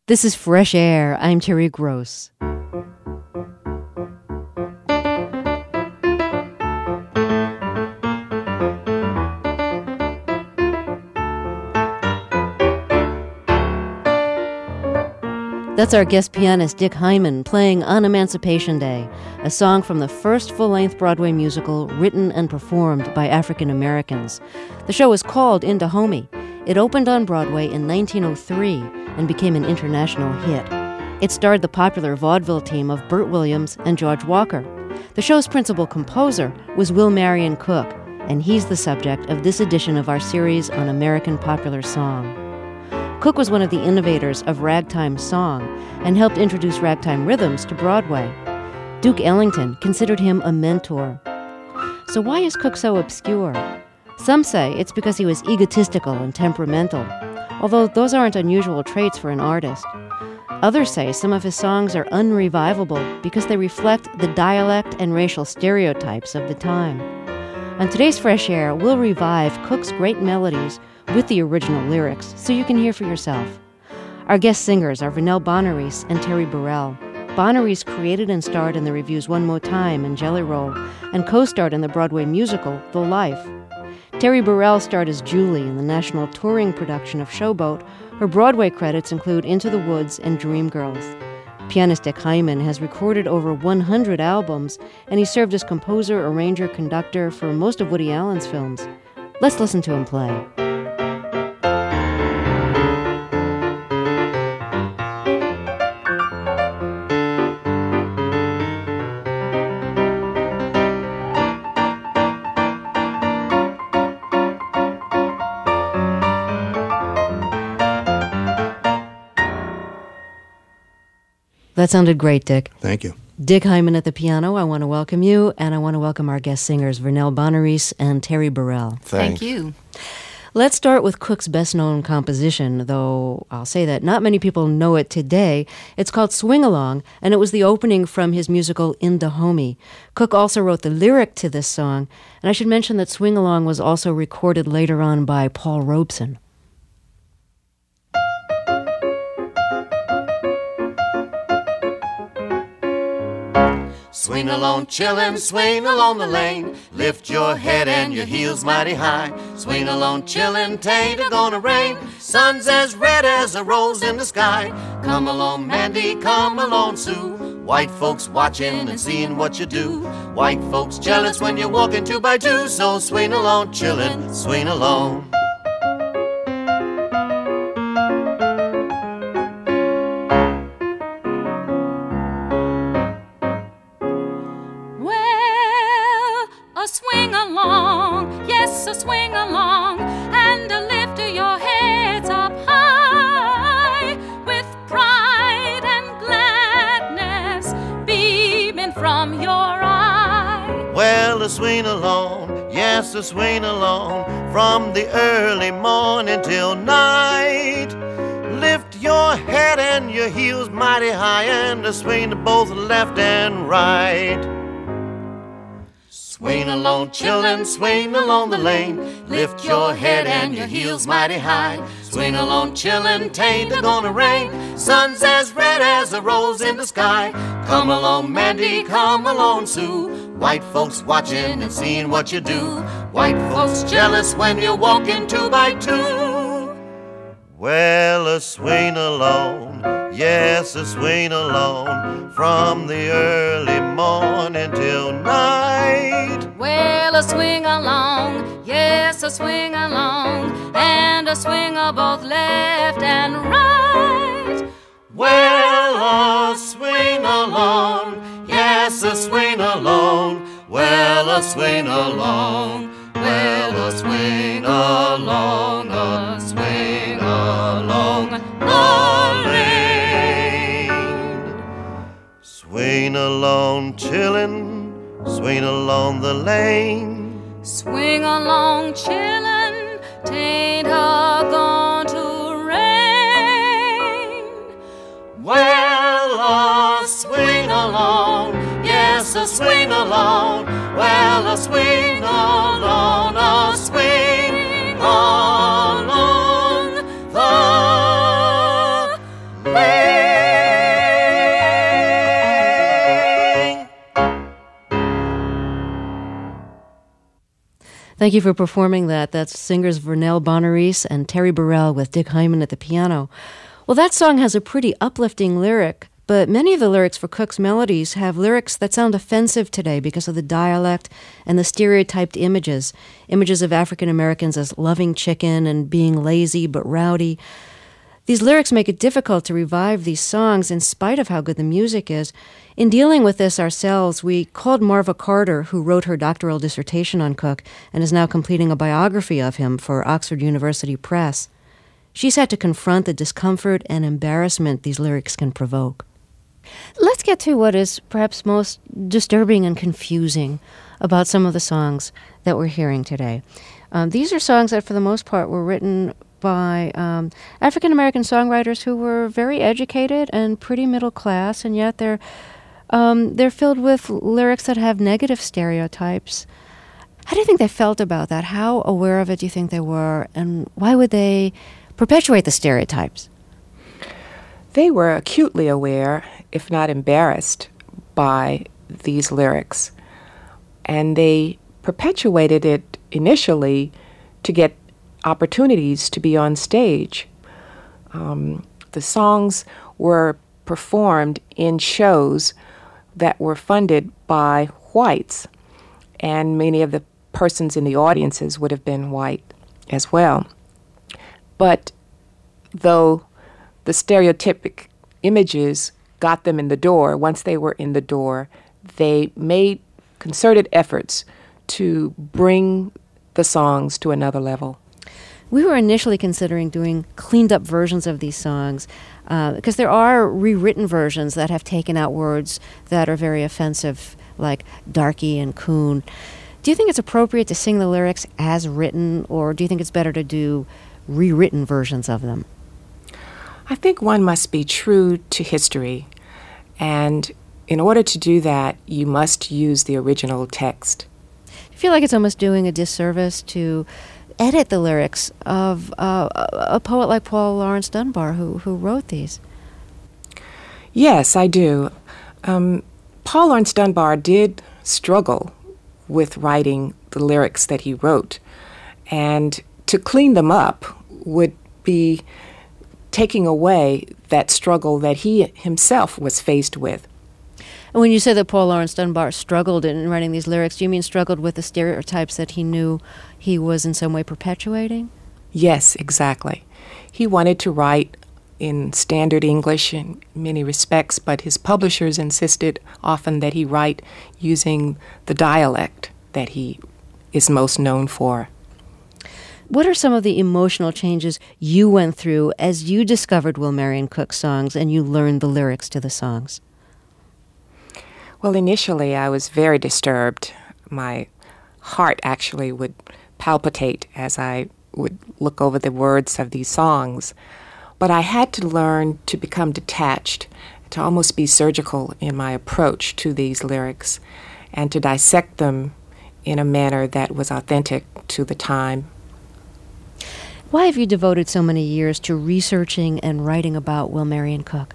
This is Fresh Air. I'm Terry Gross. That's our guest pianist Dick Hyman playing On Emancipation Day, a song from the first full-length Broadway musical written and performed by African Americans. The show is called In Dahomey. It opened on Broadway in 1903 and became an international hit. It starred the popular vaudeville team of Burt Williams and George Walker. The show's principal composer was Will Marion Cook, and he's the subject of this edition of our series on American popular song. Cook was one of the innovators of ragtime song and helped introduce ragtime rhythms to Broadway. Duke Ellington considered him a mentor. So why is Cook so obscure? Some say it's because he was egotistical and temperamental, although those aren't unusual traits for an artist. Others say some of his songs are unrevivable because they reflect the dialect and racial stereotypes of the time. On today's Fresh Air, we'll revive Cook's great melodies with the original lyrics so you can hear for yourself. Our guest singers are Vernell Bonaris and Terry Burrell. Bonaris created and starred in the revues One More Time and Jelly Roll, and co-starred in the Broadway musical The Life. Terry Burrell starred as Julie in the national touring production of Showboat. Her Broadway credits include Into the Woods and Dreamgirls. Pianist Dick Hyman has recorded over 100 albums, and he served as composer, arranger, conductor for most of Woody Allen's films. Let's listen to him play. That sounded great, Dick. Thank you. Dick Hyman at the piano, I want to welcome you, and I want to welcome our guest singers, Vernell Bonaris and Terry Burrell. Thank you. Let's start with Cook's best-known composition, though I'll say that not many people know it today. It's called Swing Along, and it was the opening from his musical In Dahomey. Cook also wrote the lyric to this song, and I should mention that Swing Along was also recorded later on by Paul Robeson. Swing along, chillin', swing along the lane. Lift your head and your heels mighty high. Swing along, chillin', tain't a gonna rain. Sun's as red as a rose in the sky. Come along, Mandy, come along, Sue. White folks watching and seeing what you do. White folks jealous when you're walking 2 by 2. So swing along, chillin', swing along. Swing along, yes, swing along, and lift your heads up high with pride and gladness beaming from your eye. Well, swing along, yes, swing along, from the early morning till night. Lift your head and your heels mighty high and swing to both left and right. Swing along, chillin', swing along the lane. Lift your head and your heels mighty high. Swing along, chillin', tain't a gonna rain. Sun's as red as a rose in the sky. Come along, Mandy, come along, Sue. White folks watching and seeing what you do. White folks jealous when you're walking 2 by 2. Well, swing along, yes, swing along, from the early morning till night. Well, swing along, yes, swing along, and swing both left and right. Well, swing along, yes, swing along, well, swing along, well, swing along, swing along the lane. Swing along, chillin', swing along the lane. Swing along, chillin', tain't a going to rain. Well, swing along, yes, swing along, well, swing along, swing along the playing. Thank you for performing that. That's singers Vernell Bonaris and Terry Burrell with Dick Hyman at the piano. Well, that song has a pretty uplifting lyric, but many of the lyrics for Cook's melodies have lyrics that sound offensive today because of the dialect and the stereotyped images of African Americans as loving chicken and being lazy but rowdy. These lyrics make it difficult to revive these songs in spite of how good the music is. In dealing with this ourselves, we called Marva Carter, who wrote her doctoral dissertation on Cook and is now completing a biography of him for Oxford University Press. She's had to confront the discomfort and embarrassment these lyrics can provoke. Let's get to what is perhaps most disturbing and confusing about some of the songs that we're hearing today. These are songs that, for the most part, were written by African-American songwriters who were very educated and pretty middle class, and yet they're filled with lyrics that have negative stereotypes. How do you think they felt about that? How aware of it do you think they were, and why would they perpetuate the stereotypes? They were acutely aware, if not embarrassed, by these lyrics. And they perpetuated it initially to get opportunities to be on stage. The songs were performed in shows that were funded by whites, and many of the persons in the audiences would have been white as well. But though the stereotypic images got them in the door, once they were in the door, they made concerted efforts to bring the songs to another level. We were initially considering doing cleaned-up versions of these songs because there are rewritten versions that have taken out words that are very offensive, like darky and coon. Do you think it's appropriate to sing the lyrics as written, or do you think it's better to do rewritten versions of them? I think one must be true to history, and in order to do that, you must use the original text. I feel like it's almost doing a disservice to edit the lyrics of a poet like Paul Laurence Dunbar, who wrote these. Yes, I do. Paul Laurence Dunbar did struggle with writing the lyrics that he wrote, and to clean them up would be taking away that struggle that he himself was faced with. And when you say that Paul Laurence Dunbar struggled in writing these lyrics, do you mean struggled with the stereotypes that he knew he was in some way perpetuating? Yes, exactly. He wanted to write in standard English in many respects, but his publishers insisted often that he write using the dialect that he is most known for. What are some of the emotional changes you went through as you discovered Will Marion Cook's songs and you learned the lyrics to the songs? Well, initially I was very disturbed. My heart actually would palpitate as I would look over the words of these songs. But I had to learn to become detached, to almost be surgical in my approach to these lyrics, and to dissect them in a manner that was authentic to the time. Why have you devoted so many years to researching and writing about Will Marion Cook?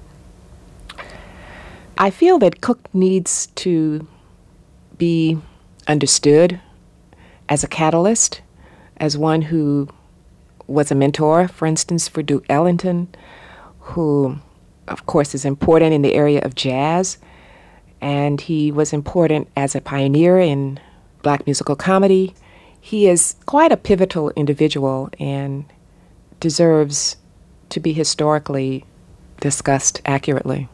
I feel that Cook needs to be understood as a catalyst, as one who was a mentor, for instance, for Duke Ellington, who, of course, is important in the area of jazz, and he was important as a pioneer in black musical comedy. He is quite a pivotal individual and deserves to be historically discussed accurately.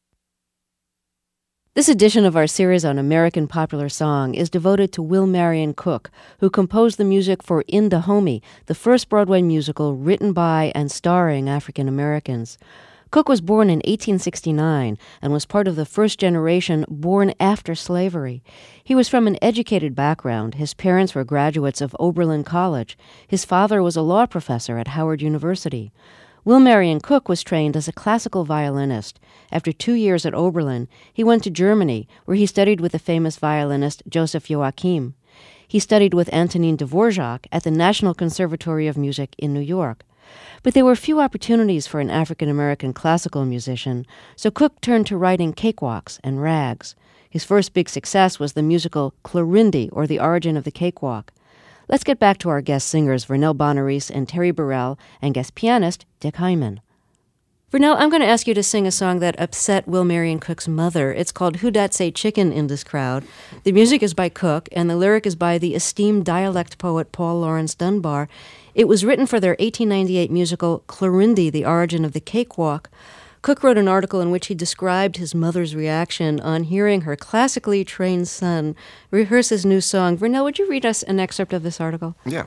This edition of our series on American popular song is devoted to Will Marion Cook, who composed the music for In Dahomey, the first Broadway musical written by and starring African Americans. Cook was born in 1869 and was part of the first generation born after slavery. He was from an educated background. His parents were graduates of Oberlin College. His father was a law professor at Howard University. Will Marion Cook was trained as a classical violinist. After 2 years at Oberlin, he went to Germany, where he studied with the famous violinist Joseph Joachim. He studied with Antonin Dvorak at the National Conservatory of Music in New York. But there were few opportunities for an African-American classical musician, so Cook turned to writing cakewalks and rags. His first big success was the musical Clorinda, or The Origin of the Cakewalk. Let's get back to our guest singers, Vernell Bonaris and Terry Burrell, and guest pianist Dick Hyman. Vernell, I'm going to ask you to sing a song that upset Will Marion Cook's mother. It's called Who Dat Say Chicken in This Crowd. The music is by Cook, and the lyric is by the esteemed dialect poet Paul Laurence Dunbar. It was written for their 1898 musical Clorinda, The Origin of the Cakewalk. Cook wrote an article in which he described his mother's reaction on hearing her classically trained son rehearse his new song. Vernell, would you read us an excerpt of this article? Yeah.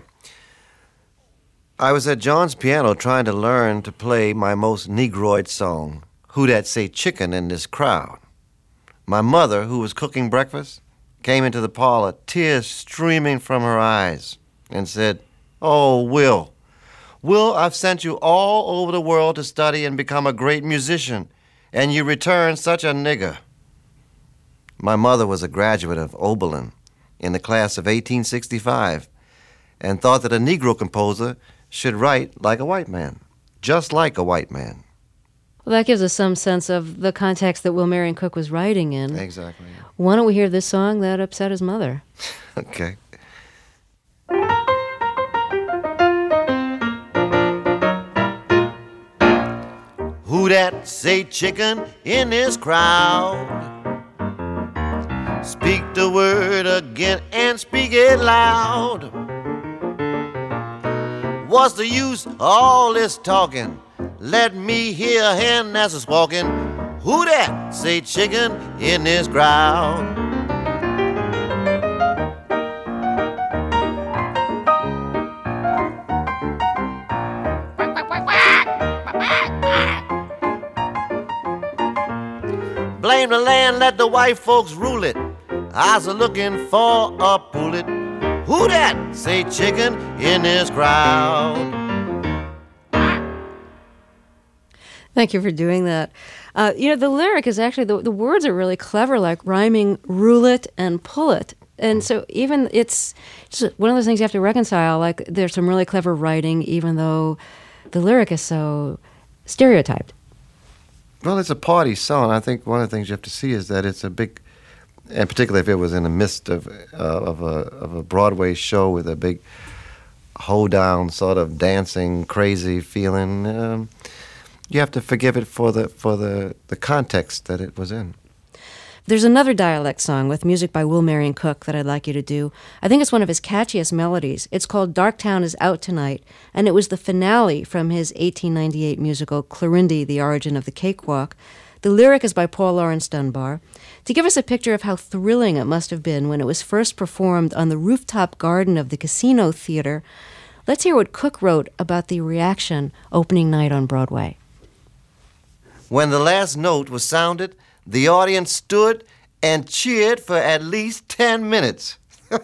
I was at John's piano trying to learn to play my most Negroid song, Who Dat Say Chicken in This Crowd. My mother, who was cooking breakfast, came into the parlor, tears streaming from her eyes, and said, "Oh, Will, I've sent you all over the world to study and become a great musician, and you return such a nigger." My mother was a graduate of Oberlin in the class of 1865 and thought that a Negro composer should write like a white man, just like a white man. Well, that gives us some sense of the context that Will Marion Cook was writing in. Exactly. Why don't we hear this song that upset his mother? Okay. Who dat say chicken in this crowd? Speak the word again and speak it loud. What's the use of all this talking? Let me hear a hen that's a squawking. Who dat say chicken in this crowd? Blame the land, let the white folks rule it. I's a-looking for a pullet. Who dat say chicken in this crowd? Thank you for doing that. The lyric is actually, the words are really clever, like rhyming roulette and pullet. And so even it's just one of those things you have to reconcile, like there's some really clever writing, even though the lyric is so stereotyped. Well, it's a party song. I think one of the things you have to see is that it's a big, and particularly if it was in the midst of a Broadway show with a big hoedown sort of dancing, crazy feeling, you have to forgive it for the context that it was in. There's another dialect song with music by Will Marion Cook that I'd like you to do. I think it's one of his catchiest melodies. It's called Darktown is Out Tonight, and it was the finale from his 1898 musical Clorinda, The Origin of the Cakewalk. The lyric is by Paul Laurence Dunbar. To give us a picture of how thrilling it must have been when it was first performed on the rooftop garden of the Casino Theater, let's hear what Cook wrote about the reaction opening night on Broadway. When the last note was sounded, the audience stood and cheered for at least 10 minutes.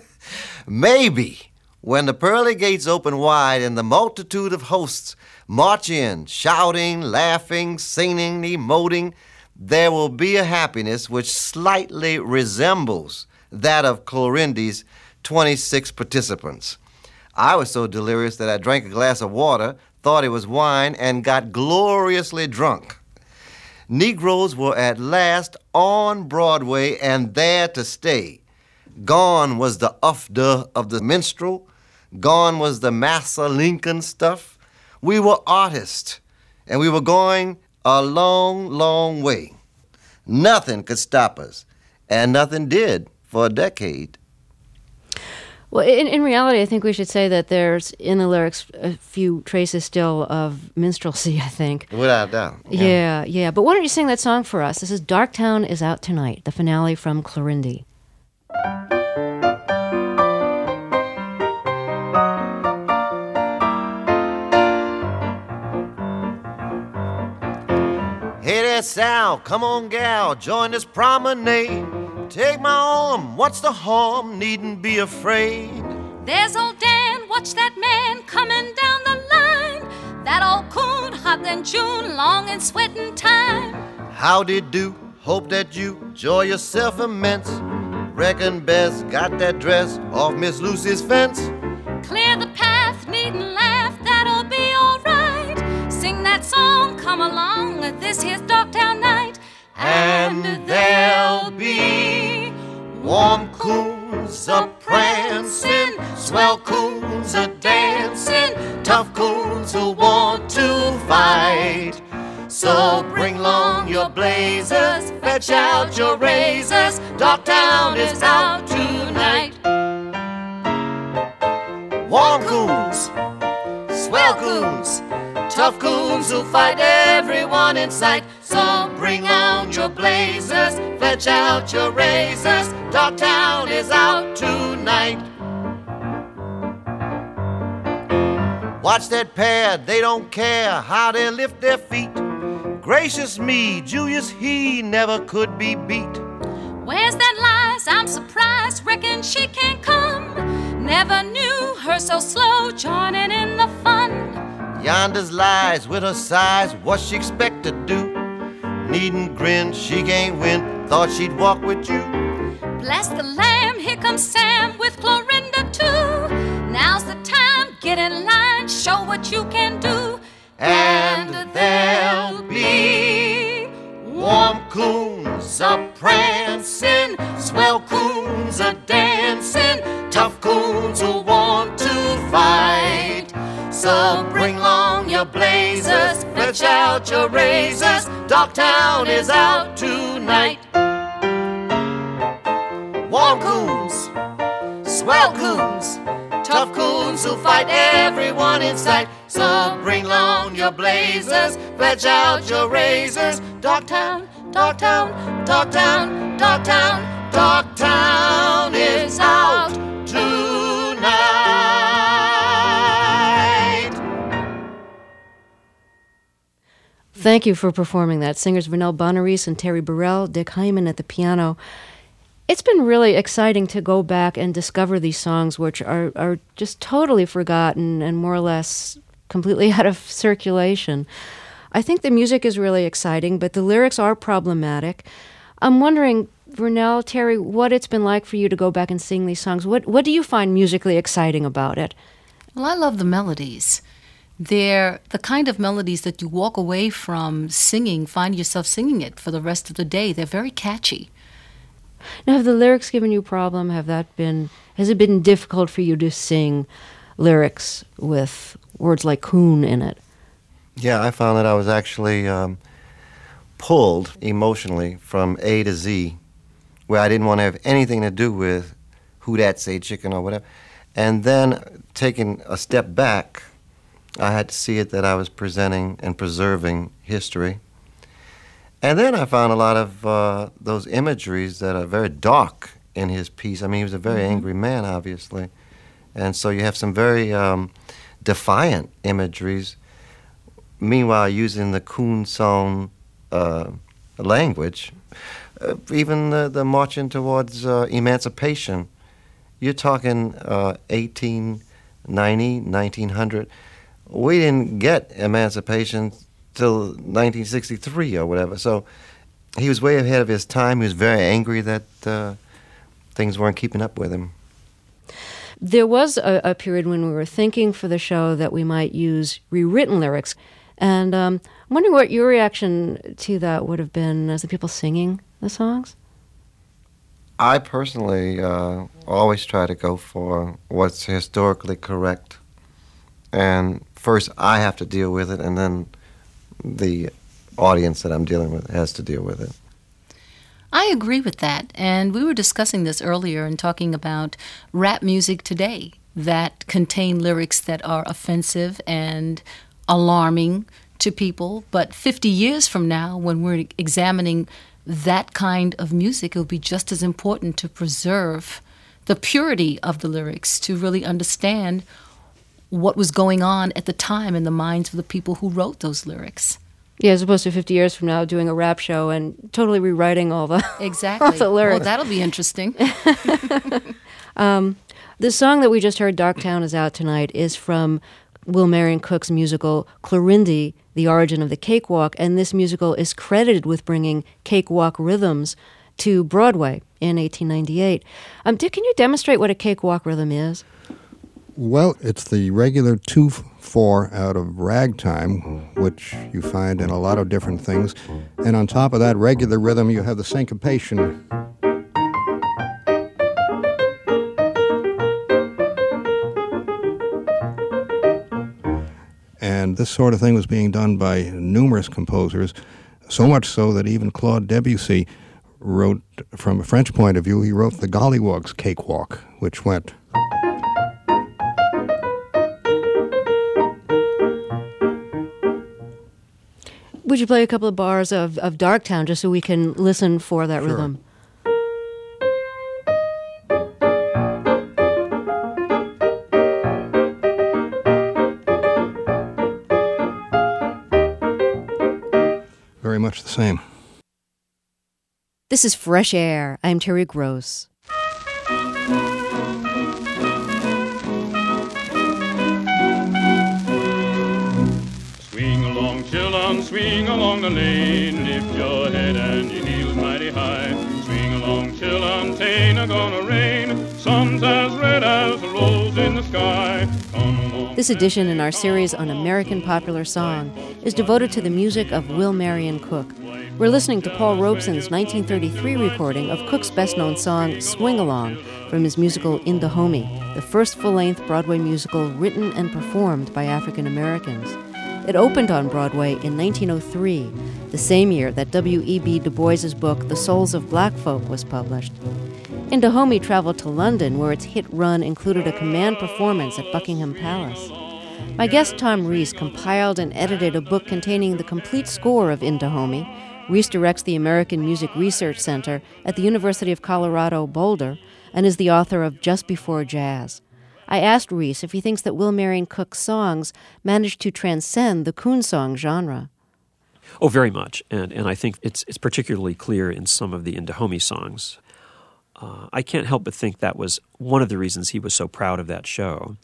Maybe when the pearly gates open wide and the multitude of hosts march in, shouting, laughing, singing, emoting, there will be a happiness which slightly resembles that of Clorinda's 26 participants. I was so delirious that I drank a glass of water, thought it was wine, and got gloriously drunk. Negroes were at last on Broadway and there to stay. Gone was the ufda of the minstrel. Gone was the Massa Lincoln stuff. We were artists, and we were going a long, long way. Nothing could stop us, and nothing did for a decade. Well, in reality, I think we should say that there's, in the lyrics, a few traces still of minstrelsy, I think. Without a doubt. Yeah. But why don't you sing that song for us? This is Darktown is Out Tonight, the finale from Clorinda. Hey there, Sal, come on, gal, join this promenade. Take my arm, what's the harm? Needn't be afraid. There's old Dan, watch that man coming down the line. That old coon, hot than June, long and sweating time. Howdy do, hope that you enjoy yourself immense. Reckon Bess got that dress off Miss Lucy's fence. Clear the path, needn't laugh, that'll be all right. that song, come along, this here's Dogtown Night. And there'll be warm coons a-prancing, swell coons a-dancing, tough coons who want to fight. So bring along your blazers, fetch out your razors, Dogtown is out tonight. Warm coons, swell coons, tough coons who fight everyone in sight. So bring out your blazers, fetch out your razors, Dogtown is out tonight. Watch that pair, they don't care how they lift their feet. Gracious me, Julius, he never could be beat. Where's that lies? I'm surprised, reckon she can't come. Never knew her so slow, joining in the fun. Yonder's lies with her size, what she expect to do? Needn't grin, she can't win, thought she'd walk with you. Bless the lamb, here comes Sam with Clorinda too. Now's the time, get in line, show what you can do. And there'll be warm coons a-prancing, swell coons a-dancing, tough coons who want to fight. So bring along your blazers, fetch out your razors, Dogtown is out tonight. Warm coons, swell coons, tough coons who fight everyone in sight. So bring along your blazers, fetch out your razors, Dogtown, Dogtown, Dogtown, Dogtown, Dogtown is out tonight. Thank you for performing that. Singers Vernell Bonaris and Terry Burrell, Dick Hyman at the piano. It's been really exciting to go back and discover these songs, which are just totally forgotten and more or less completely out of circulation. I think the music is really exciting, but the lyrics are problematic. I'm wondering, Vernell, Terry, what it's been like for you to go back and sing these songs. What do you find musically exciting about it? Well, I love the melodies. They're the kind of melodies that you walk away from singing, find yourself singing it for the rest of the day. They're very catchy. Now, have the lyrics given you a problem? Has it been difficult for you to sing lyrics with words like coon in it? Yeah, I found that I was actually pulled emotionally from A to Z, where I didn't want to have anything to do with who that say chicken or whatever. And then taking a step back, I had to see it that I was presenting and preserving history. And then I found a lot of those imageries that are very dark in his piece. I mean, he was a very angry man, obviously. And so you have some very defiant imageries, meanwhile using the coon song language. Even the marching towards emancipation, you're talking 1890, 1900. We didn't get emancipation till 1963 or whatever. So he was way ahead of his time. He was very angry that things weren't keeping up with him. There was a period when we were thinking for the show that we might use rewritten lyrics. And I'm wondering what your reaction to that would have been as the people singing the songs? I personally always try to go for what's historically correct. And first I have to deal with it, and then the audience that I'm dealing with has to deal with it. I agree with that. And we were discussing this earlier and talking about rap music today that contain lyrics that are offensive and alarming to people. But 50 years from now, when we're examining that kind of music, it will be just as important to preserve the purity of the lyrics, to really understand what was going on at the time in the minds of the people who wrote those lyrics. Yeah, as opposed to 50 years from now doing a rap show and totally rewriting all the, exactly. all the lyrics. Well, that'll be interesting. The song that we just heard, Dogtown is Out Tonight, is from Will Marion Cook's musical Clorinda, The Origin of the Cakewalk, and this musical is credited with bringing cakewalk rhythms to Broadway in 1898. Dick, can you demonstrate what a cakewalk rhythm is? Well, it's the regular 2/4 out of ragtime, which you find in a lot of different things. And on top of that regular rhythm, you have the syncopation. And this sort of thing was being done by numerous composers, so much so that even Claude Debussy wrote, from a French point of view, he wrote the Golliwogg's Cakewalk, which went... Would you play a couple of bars of Darktown just so we can listen for that Sure. rhythm? Very much the same. This is Fresh Air. I'm Terry Gross. Swing along, chillin', swing along the lane. Lift your head and your heels mighty high. Swing along, chillin', tain't a gonna rain. Sun's as red as the rose in the sky. Come along. This edition in our series on American popular song is devoted to the music of Will Marion Cook. We're listening to Paul Robeson's 1933 recording of Cook's best-known song, Swing Along, from his musical In Dahomey, the first full-length Broadway musical written and performed by African Americans. It opened on Broadway in 1903, the same year that W.E.B. Du Bois's book, The Souls of Black Folk, was published. In Dahomey traveled to London, where its hit run included a command performance at Buckingham Palace. My guest Tom Rees compiled and edited a book containing the complete score of In Dahomey. Rees directs the American Music Research Center at the University of Colorado, Boulder, and is the author of Just Before Jazz. I asked Rees if he thinks that Will Marion Cook's songs managed to transcend the coon song genre. Oh, very much, and I think it's particularly clear in some of the In Dahomey songs. I can't help but think that was one of the reasons he was so proud of that show.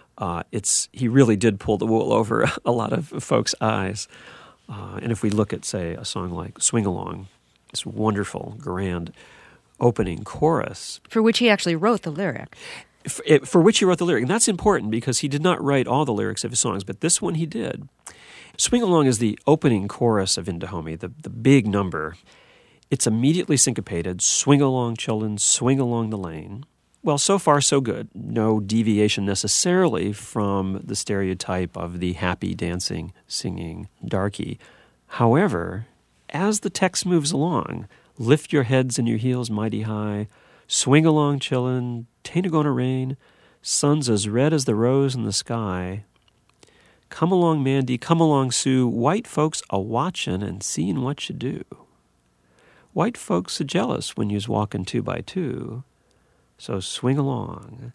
He really did pull the wool over a lot of folks' eyes. And if we look at, say, a song like Swing Along, this wonderful, grand opening chorus. For which he actually wrote the lyric. For which he wrote the lyric. And that's important because he did not write all the lyrics of his songs, but this one he did. Swing Along is the opening chorus of In Dahomey, the big number. It's immediately syncopated. Swing along, children, swing along the lane. Well, so far, so good. No deviation necessarily from the stereotype of the happy, dancing, singing darky. However, as the text moves along, lift your heads and your heels mighty high, swing along, chillin', tain't a gonna rain, sun's as red as the rose in the sky. Come along, Mandy, come along, Sue, white folks a-watchin' and seein' what you do. White folks are jealous when you's walkin' 2 by 2. So swing along.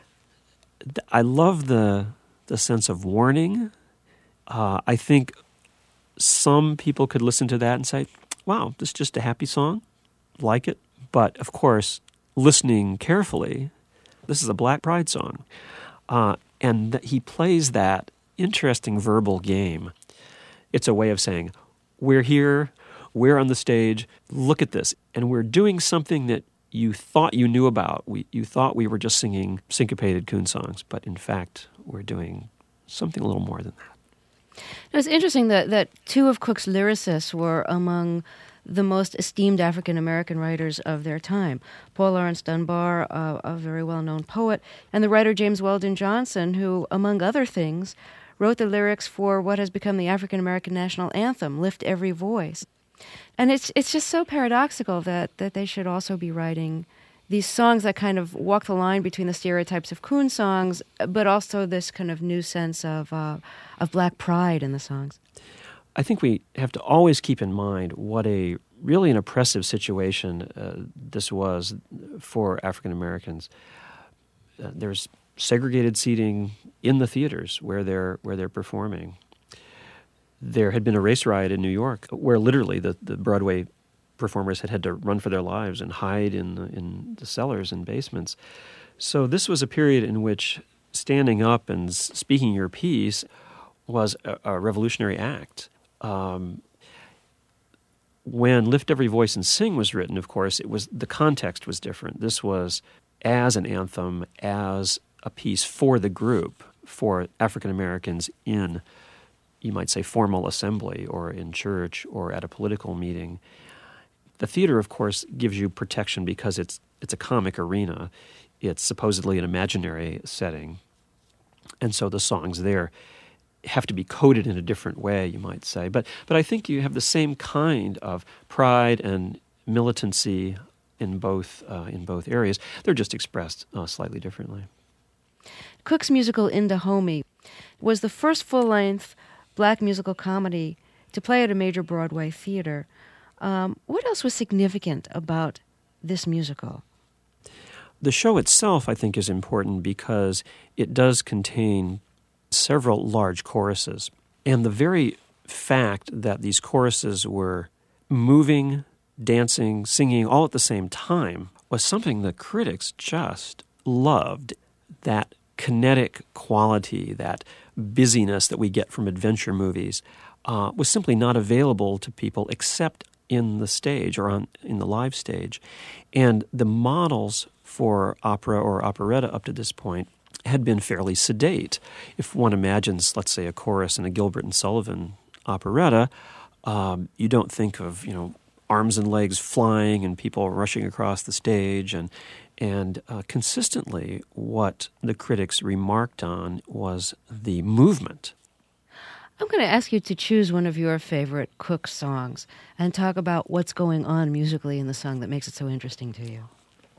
I love the sense of warning. I think some people could listen to that and say, wow, this is just a happy song. Like it. But, of course, listening carefully, this is a Black Pride song. And he plays that interesting verbal game. It's a way of saying, we're here, we're on the stage, look at this. And we're doing something that you thought you knew about. You thought we were just singing syncopated coon songs, but in fact, we're doing something a little more than that. Now, it's interesting that two of Cook's lyricists were among the most esteemed African-American writers of their time. Paul Laurence Dunbar, a very well-known poet, and the writer James Weldon Johnson, who, among other things, wrote the lyrics for what has become the African-American national anthem, Lift Every Voice. And it's just so paradoxical that they should also be writing these songs that kind of walk the line between the stereotypes of coon songs, but also this kind of new sense of Black pride in the songs. I think we have to always keep in mind what a really an oppressive situation this was for African Americans. There's segregated seating in the theaters where they're performing. There had been a race riot in New York where literally the Broadway performers had to run for their lives and hide in the cellars and basements. So this was a period in which standing up and speaking your piece was a revolutionary act. When Lift Every Voice and Sing was written, of course, the context was different. This was as an anthem, as a piece for the group, for African Americans in, you might say, formal assembly or in church or at a political meeting. The theater, of course, gives you protection because it's a comic arena. It's supposedly an imaginary setting. And so the songs there have to be coded in a different way, you might say. But I think you have the same kind of pride and militancy in both areas. They're just expressed slightly differently. Cook's musical In Dahomey was the first full-length black musical comedy to play at a major Broadway theater. What else was significant about this musical? The show itself, I think, is important because it does contain several large choruses. And the very fact that these choruses were moving, dancing, singing all at the same time was something the critics just loved. That kinetic quality, that busyness that we get from adventure movies was simply not available to people except in the stage or in the live stage. And the models for opera or operetta up to this point had been fairly sedate. If one imagines, let's say, a chorus in a Gilbert and Sullivan operetta, you don't think of, arms and legs flying and people rushing across the stage. And consistently, what the critics remarked on was the movement. I'm going to ask you to choose one of your favorite Cook songs and talk about what's going on musically in the song that makes it so interesting to you.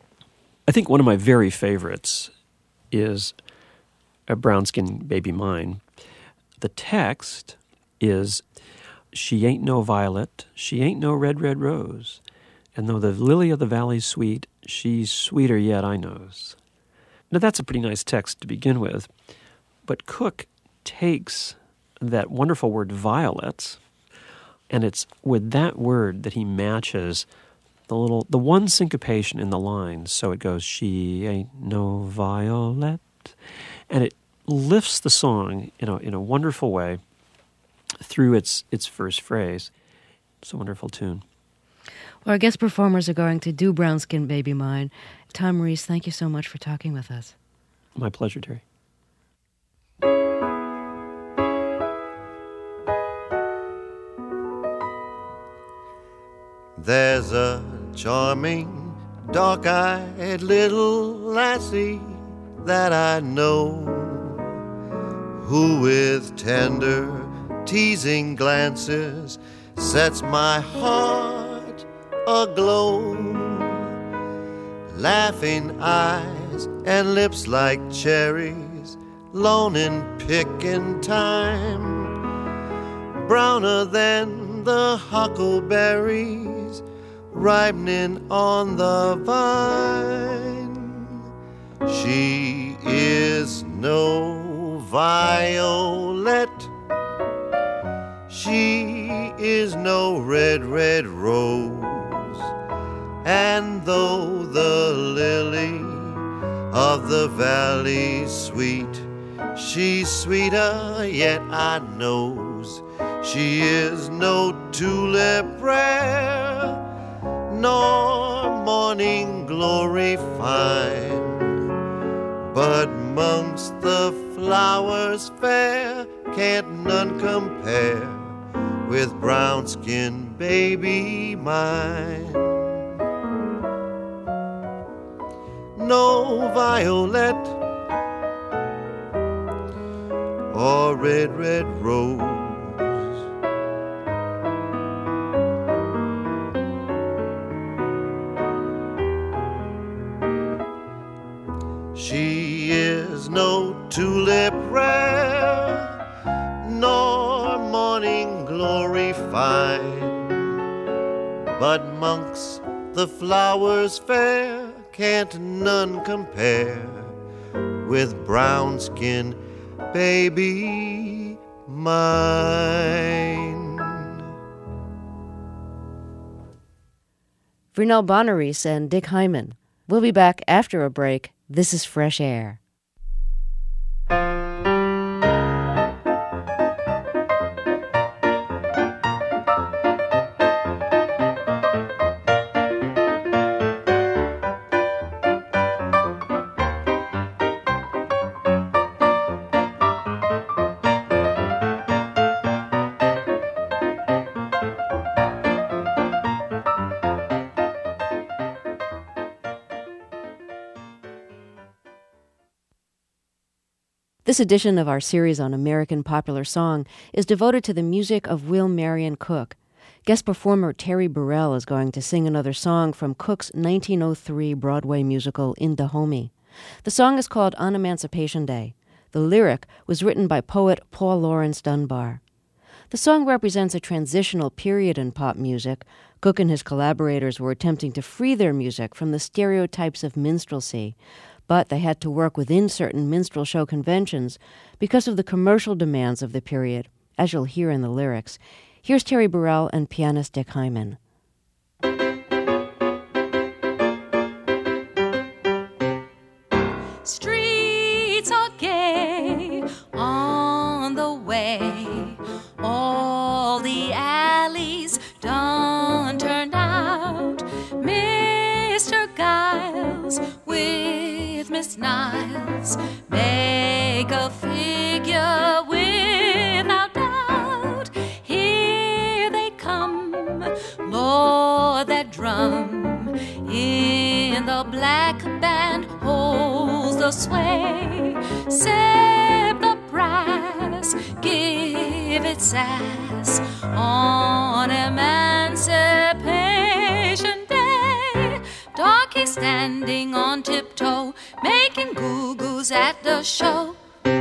I think one of my very favorites is A Brown Skin Baby Mine. The text is, "She ain't no violet, she ain't no red, red rose, and though the lily of the valley's sweet, she's sweeter yet, I knows." Now that's a pretty nice text to begin with, but Cook takes that wonderful word violet, and it's with that word that he matches the one syncopation in the line. So it goes, "She ain't no violet," and it lifts the song in a wonderful way through its first phrase. It's a wonderful tune. Well, our guest performers are going to do Brown Skin Baby Mine. Tom Rees, thank you so much for talking with us. My pleasure, Terry. There's a charming, dark-eyed little lassie that I know, who with tender, teasing glances sets my heart aglow. Laughing eyes and lips like cherries, lone in picking time, browner than the huckleberries ripening on the vine. She is no violet, she is no red, red rose, and though the lily of the valley's sweet, she's sweeter yet, I knows. She is no tulip rare, nor morning glory fine, but 'mongst the flowers fair can't none compare with brown skin baby mine. No violet or red, red rose, she is no tulip rare, nor morning glory fine, but 'mongst the flowers fair can't none compare with brown skin baby mine. Vernell Bonaris and Dick Hyman. We'll be back after a break. This is Fresh Air. This edition of our series on American popular song is devoted to the music of Will Marion Cook. Guest performer Terry Burrell is going to sing another song from Cook's 1903 Broadway musical In Dahomey. The song is called On Emancipation Day. The lyric was written by poet Paul Laurence Dunbar. The song represents a transitional period in pop music. Cook and his collaborators were attempting to free their music from the stereotypes of minstrelsy, but they had to work within certain minstrel show conventions because of the commercial demands of the period, as you'll hear in the lyrics. Here's Terry Burrell and pianist Dick Hyman. Streets are gay on the way, all the alleys done turned out. Mr. Giles with Miss Niles make a figure without doubt. Here they come, Lord, that drum in the black band holds the sway. Sip the brass, give it sass on Emancipation Day. Darky standing on tiptoe, making goo-goos at the show.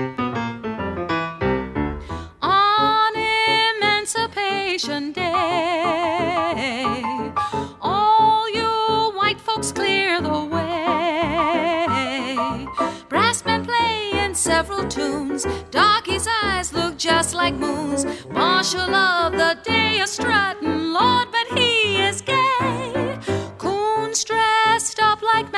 On Emancipation Day, all you white folks clear the way. Brassmen play in several tunes, Darky's eyes look just like moons. Marshal of the day is strutting, Lord, but he is gay. Coons dressed up like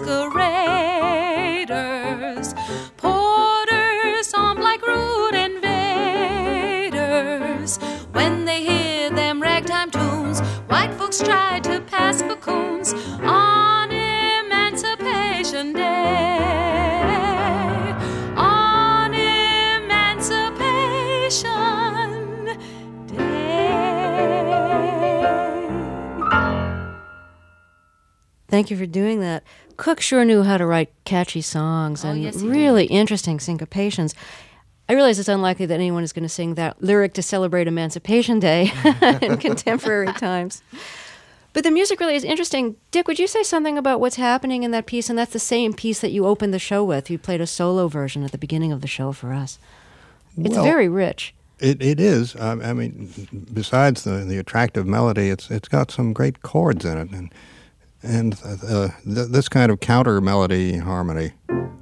masqueraders, porters armed like rude invaders. When they hear them ragtime tunes, white folks try to pass for coons on Emancipation Day. On Emancipation Day. Thank you for doing that. Cook sure knew how to write catchy songs and yes, he really interesting syncopations. I realize it's unlikely that anyone is going to sing that lyric to celebrate Emancipation Day in contemporary times. But the music really is interesting. Dick, would you say something about what's happening in that piece? And that's the same piece that you opened the show with. You played a solo version at the beginning of the show for us. It's very rich. It is. I mean, besides the attractive melody, it's got some great chords in it, and this kind of counter melody harmony.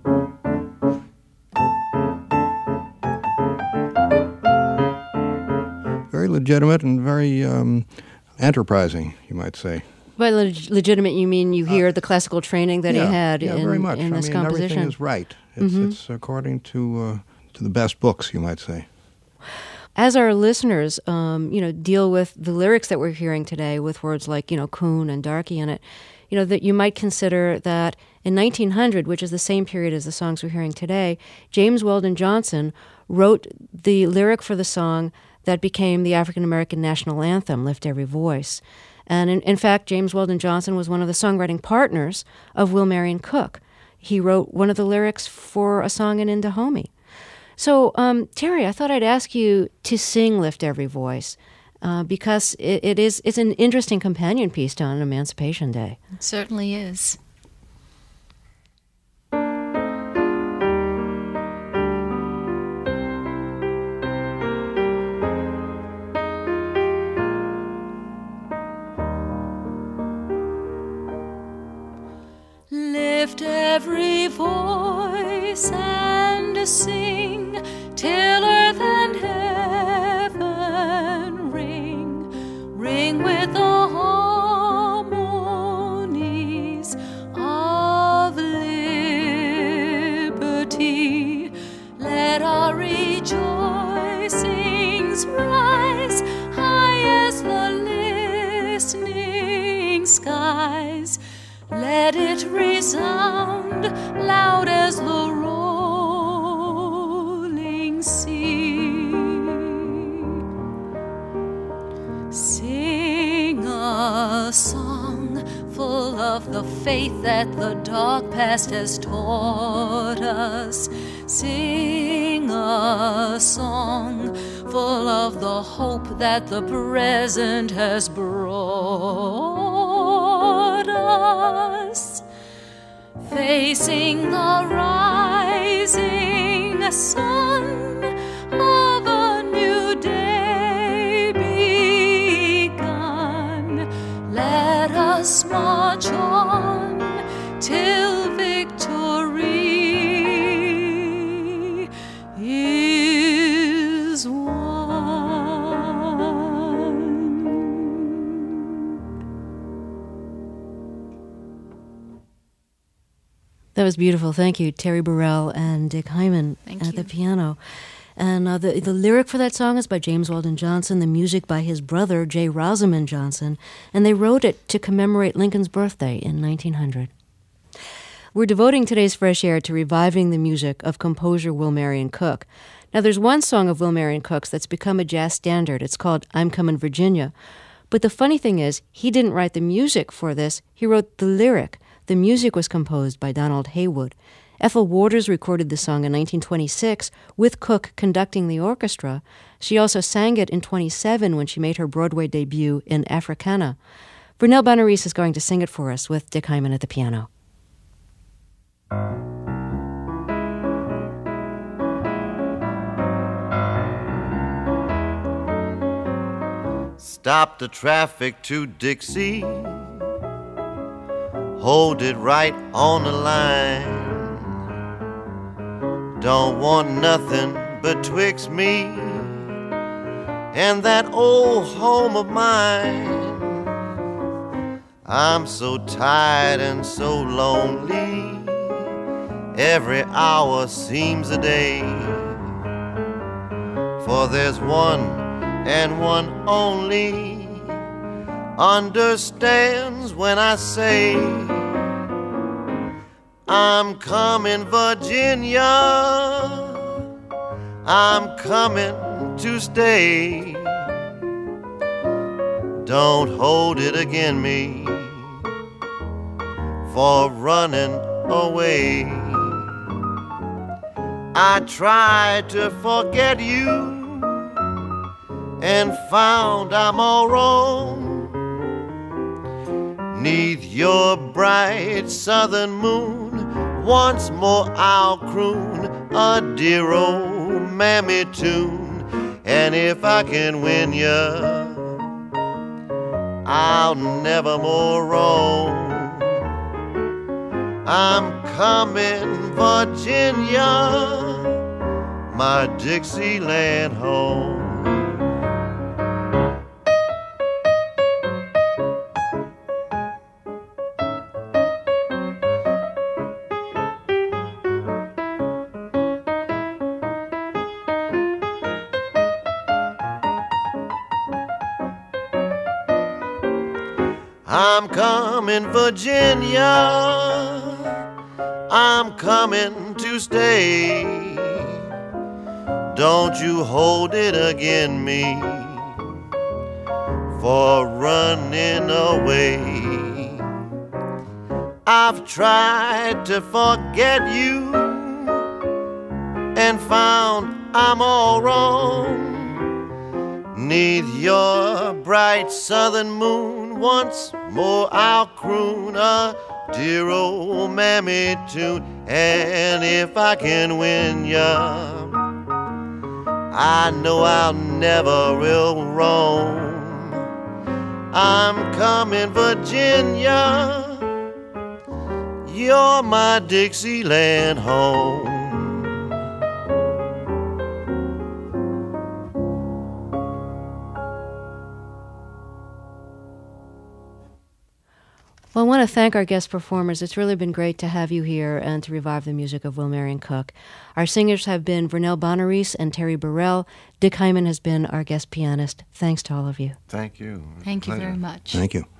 Very legitimate and very enterprising, you might say. By legitimate, you mean you hear the classical training that he had very much. in this composition? Everything is right. It's according to the best books, you might say. As our listeners, deal with the lyrics that we're hearing today with words like, coon and darky in it, that you might consider that in 1900, which is the same period as the songs we're hearing today, James Weldon Johnson wrote the lyric for the song that became the African American national anthem, Lift Every Voice. And in fact, James Weldon Johnson was one of the songwriting partners of Will Marion Cook. He wrote one of the lyrics for a song in Dahomey. So, Terry, I thought I'd ask you to sing Lift Every Voice because it's an interesting companion piece to On Emancipation Day. It certainly is. Lift every voice and sing till earth and heaven ring with the harmonies of liberty. Let our rejoicings rise high as the listening skies. Let it resound loud as the rolling sea. Sing a song full of the faith that the dark past has taught us. sing a song full of the hope that the present has brought us, facing the rising sun of a new day begun. Let us march on till victory is won. That was beautiful. Thank you, Terry Burrell and Dick Hyman at the piano. And the lyric for that song is by James Weldon Johnson, the music by his brother, J. Rosamond Johnson, and they wrote it to commemorate Lincoln's birthday in 1900. We're devoting today's Fresh Air to reviving the music of composer Will Marion Cook. Now, there's one song of Will Marion Cook's that's become a jazz standard. It's called I'm Comin' Virginia. But the funny thing is, he didn't write the music for this. He wrote the lyric. The music was composed by Donald Haywood. Ethel Waters recorded the song in 1926 with Cook conducting the orchestra. She also sang it in 1927 when she made her Broadway debut in Africana. Vernell Bannerys is going to sing it for us with Dick Hyman at the piano. Stop the traffic to Dixie. Hold it right on the line. Don't want nothing betwixt me and that old home of mine. I'm so tired and so lonely. Every hour seems a day. For there's one and one only understands when I say I'm coming, Virginia. I'm coming to stay. Don't hold it against me for running away. I tried to forget you and found I'm all wrong. 'Neath your bright southern moon, once more I'll croon a dear old mammy tune. And if I can win ya, I'll never more roam. I'm coming, Virginia, my Dixieland home. I'm coming, Virginia, I'm coming to stay. Don't you hold it against me for running away. I've tried to forget you and found I'm all wrong. 'Neath your bright southern moon, once more I'll croon a dear old mammy tune. And if I can win ya, I know I'll never will roam. I'm coming, Virginia, you're my Dixieland home. Well, I want to thank our guest performers. It's really been great to have you here and to revive the music of Will Marion Cook. Our singers have been Vernell Bannerys and Terry Burrell. Dick Hyman has been our guest pianist. Thanks to all of you. Thank you. Thank you very much. Thank you.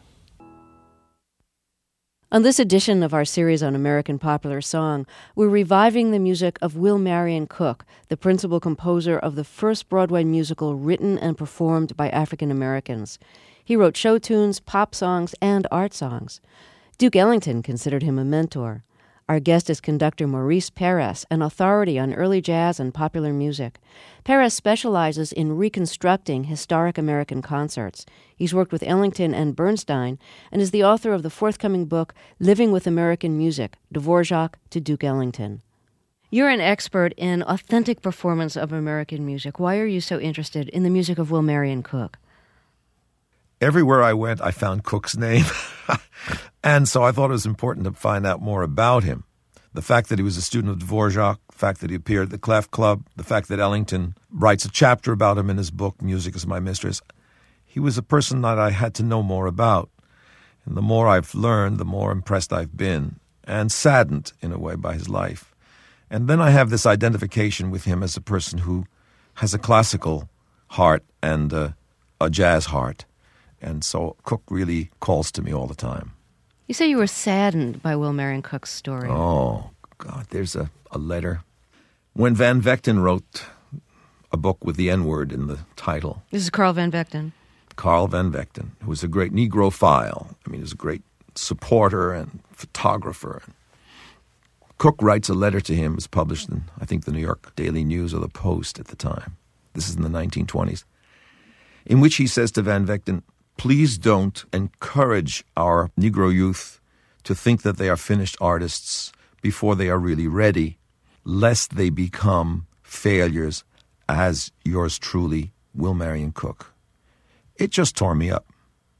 On this edition of our series on American Popular Song, we're reviving the music of Will Marion Cook, the principal composer of the first Broadway musical written and performed by African Americans. He wrote show tunes, pop songs, and art songs. Duke Ellington considered him a mentor. Our guest is conductor Maurice Perez, an authority on early jazz and popular music. Perez specializes in reconstructing historic American concerts. He's worked with Ellington and Bernstein and is the author of the forthcoming book, Living with American Music, Dvorak to Duke Ellington. You're an expert in authentic performance of American music. Why are you so interested in the music of Will Marion Cook? Everywhere I went, I found Cook's name. And so I thought it was important to find out more about him. The fact that he was a student of Dvorak, the fact that he appeared at the Clef Club, the fact that Ellington writes a chapter about him in his book, Music is My Mistress. He was a person that I had to know more about. And the more I've learned, the more impressed I've been, and saddened, in a way, by his life. And then I have this identification with him as a person who has a classical heart and a jazz heart. And so Cook really calls to me all the time. You say you were saddened by Will Marion Cook's story. Oh, God, there's a letter. When Van Vechten wrote a book with the N-word in the title. This is Carl Van Vechten. Carl Van Vechten, who was a great Negrophile. I mean, he was a great supporter and photographer. Cook writes a letter to him. It was published in, I think, the New York Daily News or the Post at the time. This is in the 1920s. In which he says to Van Vechten, please don't encourage our Negro youth to think that they are finished artists before they are really ready, lest they become failures as yours truly, Will Marion Cook. It just tore me up.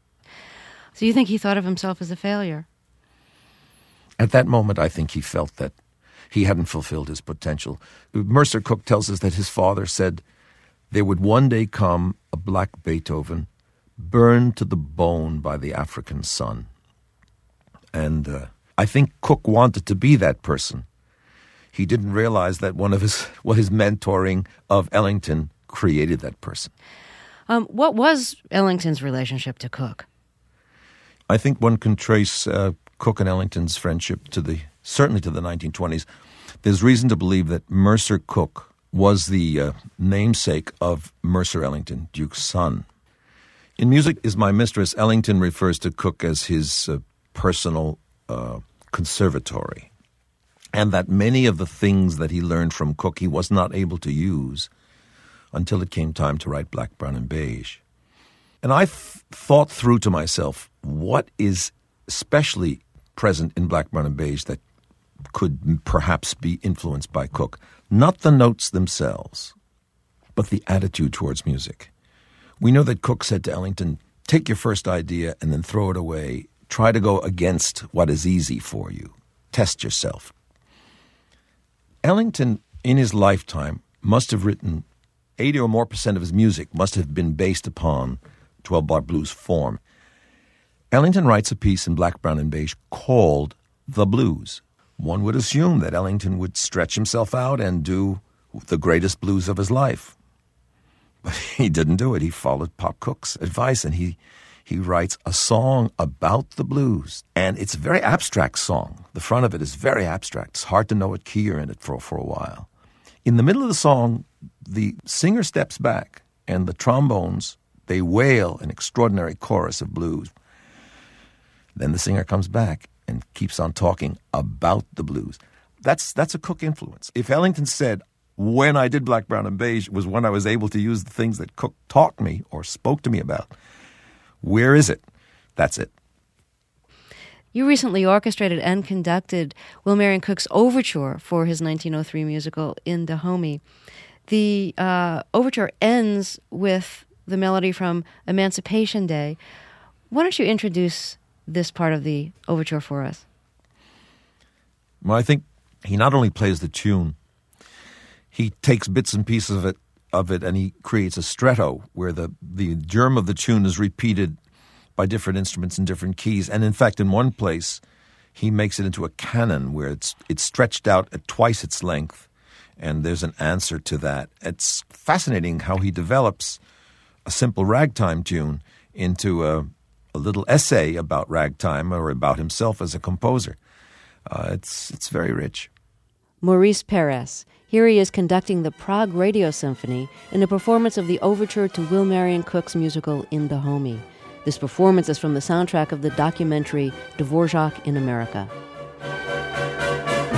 So you think he thought of himself as a failure? At that moment, I think he felt that he hadn't fulfilled his potential. Mercer Cook tells us that his father said, there would one day come a black Beethoven burned to the bone by the African sun. And I think Cook wanted to be that person. He didn't realize that his mentoring of Ellington created that person. What was Ellington's relationship to Cook? I think one can trace Cook and Ellington's friendship certainly to the 1920s. There's reason to believe that Mercer Cook was the namesake of Mercer Ellington, Duke's son. In Music is My Mistress, Ellington refers to Cook as his personal conservatory, and that many of the things that he learned from Cook he was not able to use until it came time to write Black, Brown, and Beige. And I thought through to myself, what is especially present in Black, Brown, and Beige that could perhaps be influenced by Cook? Not the notes themselves, but the attitude towards music. We know that Cook said to Ellington, take your first idea and then throw it away. Try to go against what is easy for you. Test yourself. Ellington, in his lifetime, must have written 80% or more of his music must have been based upon 12-bar blues form. Ellington writes a piece in Black, Brown, and Beige called The Blues. One would assume that Ellington would stretch himself out and do the greatest blues of his life. But he didn't do it. He followed Pop Cook's advice, and he writes a song about the blues. And it's a very abstract song. The front of it is very abstract. It's hard to know what key you're in it for a while. In the middle of the song, the singer steps back, and the trombones, they wail an extraordinary chorus of blues. Then the singer comes back and keeps on talking about the blues. That's a Cook influence. If Ellington said, when I did Black, Brown, and Beige was when I was able to use the things that Cook taught me or spoke to me about, where is it? That's it. You recently orchestrated and conducted Will Marion Cook's overture for his 1903 musical In Dahomey. The overture ends with the melody from Emancipation Day. Why don't you introduce this part of the overture for us? Well, I think he not only plays the tune, he takes bits and pieces of it and he creates a stretto where the germ of the tune is repeated by different instruments in different keys. And in fact, in one place, he makes it into a canon where it's stretched out at twice its length, and there's an answer to that. It's fascinating how he develops a simple ragtime tune into a little essay about ragtime or about himself as a composer. It's very rich. Maurice Perez. Here he is conducting the Prague Radio Symphony in a performance of the overture to Will Marion Cook's musical In Dahomey. This performance is from the soundtrack of the documentary Dvorak in America.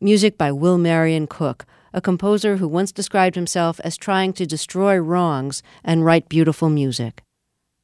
Music by Will Marion Cook, a composer who once described himself as trying to destroy wrongs and write beautiful music.